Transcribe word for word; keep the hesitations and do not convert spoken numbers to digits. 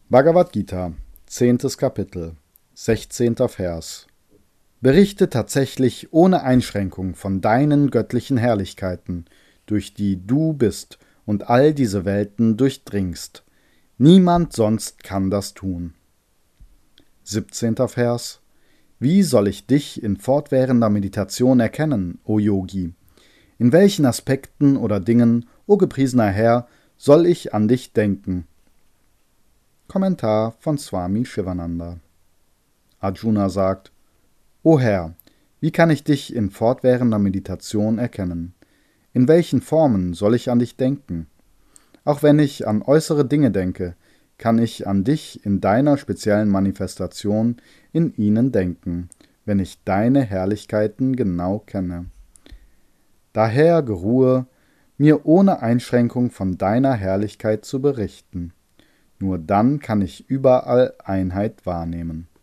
Bhagavad Gita, zehntes Kapitel, sechzehnter Vers. Berichte tatsächlich ohne Einschränkung von deinen göttlichen Herrlichkeiten, durch die du bist und all diese Welten durchdringst. Niemand sonst kann das tun. siebzehnter Vers. Wie soll ich dich in fortwährender Meditation erkennen, o Yogi? In welchen Aspekten oder Dingen, o gepriesener Herr, soll ich an dich denken? Kommentar von Swami Shivananda. Arjuna sagt: O Herr, wie kann ich dich in fortwährender Meditation erkennen? In welchen Formen soll ich an dich denken? Auch wenn ich an äußere Dinge denke, kann ich an dich in deiner speziellen Manifestation in ihnen denken, wenn ich deine Herrlichkeiten genau kenne. Daher geruhe, mir ohne Einschränkung von deiner Herrlichkeit zu berichten. Nur dann kann ich überall Einheit wahrnehmen.